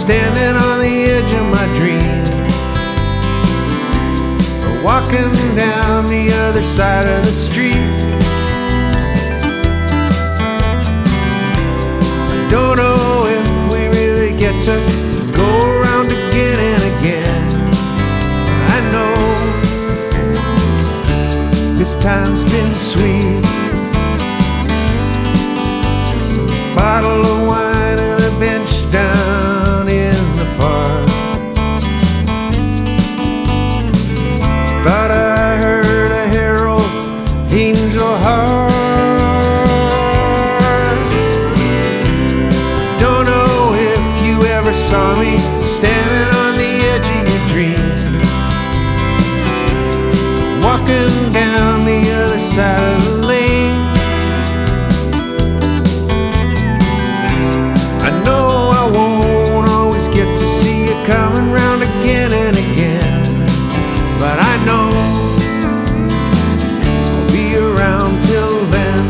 standing on the edge of my dream, or walking down the other side of the street. I don't know if we really get to go around again and again. I know this time's been sweet. Bottle of wine and a bench down in the park. Thought I heard a herald angel heart. Don't know if you ever saw me standing on the edge of your dream, walking down the other side of the lane. I know I won't always get to see you coming round again and again, but I know I'll be around till then.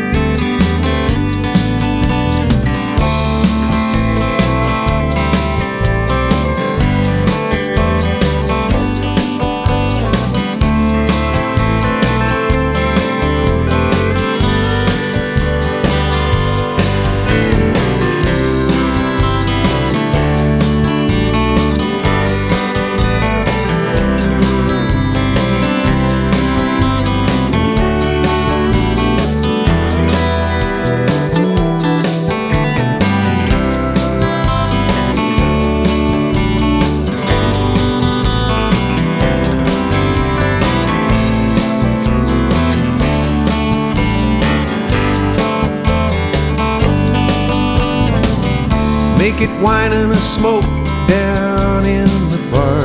Make it wine and a smoke down in the bar.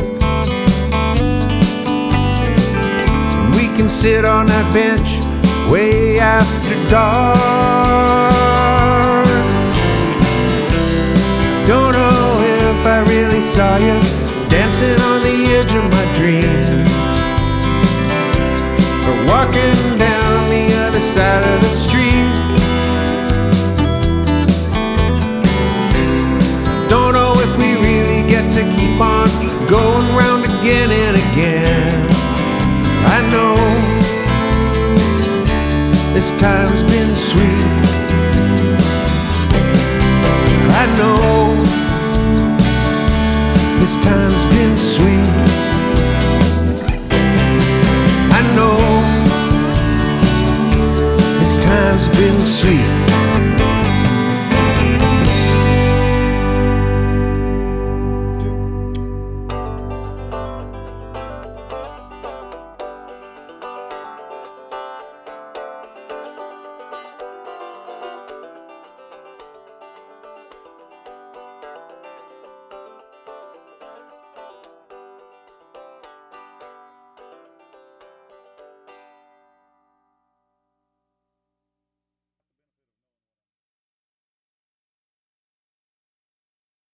We can sit on that bench way after dark. Don't know if I really saw you dancing on the edge of my dream, or walking down the other side of the street. Don't know if we really get to keep on going round again and again. I know this time's been sweet. I know this time's been sweet. I know this time's been sweet.